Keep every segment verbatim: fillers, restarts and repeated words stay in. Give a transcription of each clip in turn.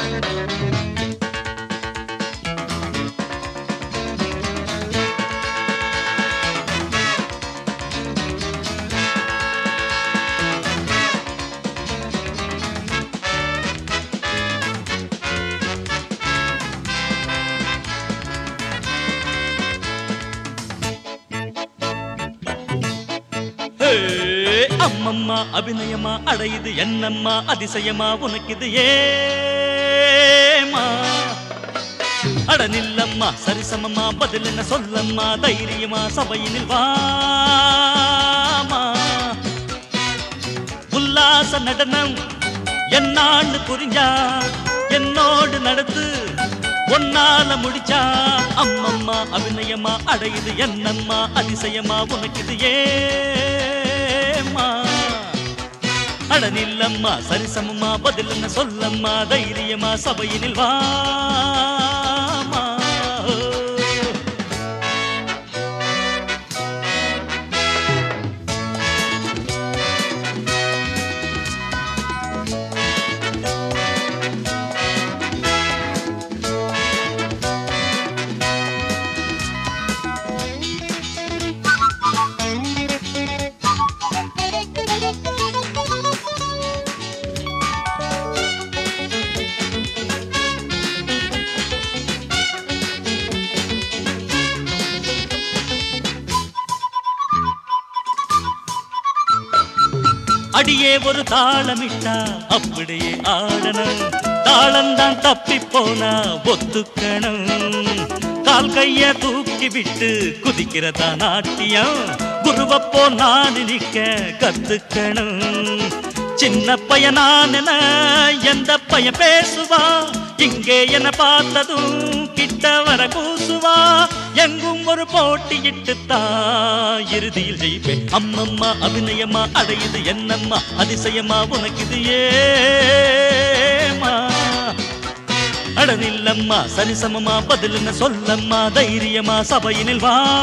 அம்மம்மா அபிநயமா அடையுது என்னம்மா அதிசயமா உனக்குது ஏமா அட நில்லம்மா சரிசமமா பதில் என்ன சொல்லம்மா தைரியமா சபையினில் வாமா உல்லாச நடனம் என்னான்னு புரிஞ்சா என்னோடு நடத்து ஒன்னால முடிச்சா அம்மம்மா அபிநயமா அடையுது என்னம்மா அதிசயமா உனக்குது ஏமா அட நில்லம்மா சரிசமமா பதில் என்ன சொல்லம்மா தைரியமா சபையினில் வாமா அடியே ஒரு தாளமிட்டா அப்படியே ஆடணும் தாளந்தான் தப்பி போனா ஒத்துக்கணும் கால் கைய தூக்கி விட்டு குதிக்கிறதா நாட்டியம் குருவப்போ நான் நிக்க கத்துக்கணும் சின்ன பையனான எந்த பையன் பேசுவா இங்கே என்ன பார்த்ததும் கிட்ட வர கூசுவா எங்கும் ஒரு போட்டியிட்டுத்தான் இறுதியில் ஜெயிப்பேன் அம்மம்மா அபிநயமா அடையுது என்னம்மா அதிசயமா உனக்குது ஏமா அட நில்லம்மா சரிசமமா பதில் என்ன சொல்லம்மா தைரியமா சபையினில்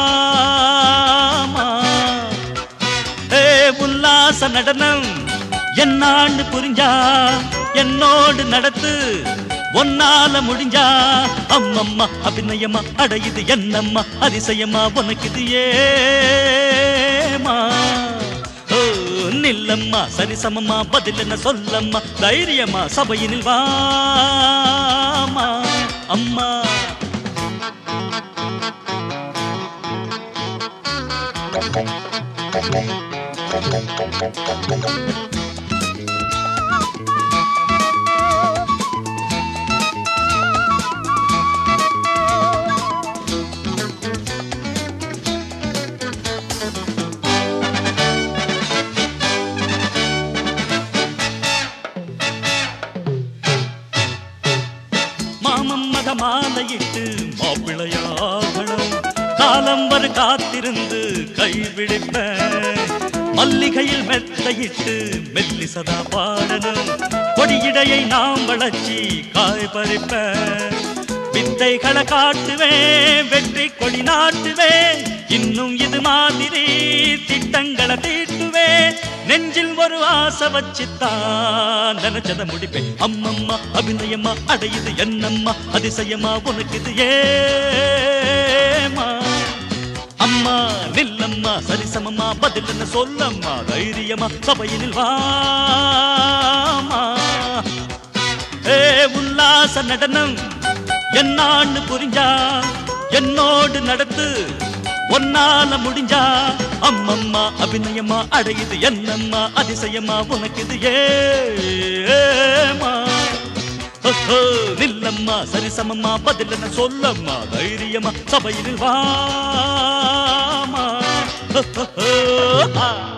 வாமா ஏ உல்லாச நடனம் என்னான்னு புரிஞ்சா என்னோடு நடத்து ஒன்னால முடிஞ்சா அம்மம்மா அபிநயமா அடையுது என்னம்மா அதிசயமா உனக்குது ஏமா ஓ நில்லம்மா சரிசமமா பதில் என்ன சொல்லம்மா தைரியமா சபையினில் வாமா அம்மா மாலையிட்டு மாப்பிளையாகணும் காலம் வரு காத்திருந்து கைவிடிப்ப மல்லிகையில் மெத்தையிட்டு மெல்லி சதா பாடணும் கொடியிடையை நாம் வளர்ச்சி காய் பறிப்ப வித்தைகளை காட்டுவேன் வெற்றி கொடி நாட்டுவேன் இன்னும் இது மாதிரி திட்டங்களை தீட்டுவேன் நெஞ்சில் ஒரு ஆசை வச்சுத்தான் நினைச்சத முடிப்பேன் அம்மம்மா அபிநயமா அடையுது என்னம்மா அதிசயமா உனக்குது ஏமா அம்மா நில்லம்மா சரிசமமா பதில் என்ன சொல்லம்மா தைரியமா சபையினில் வாமா ஏ உல்லாச நடனம் என்னான்னு புரிஞ்சா என்னோடு நடத்து ஒன்னால முடிஞ்சா அம்மம்மா அபிநயமா அடையுது என்னம்மா அதிசயமா உனக்குது ஏமா நில்லம்மா சரிசமமா பதில் என்ன சொல்லம்மா தைரியமா சபையினில் வாமா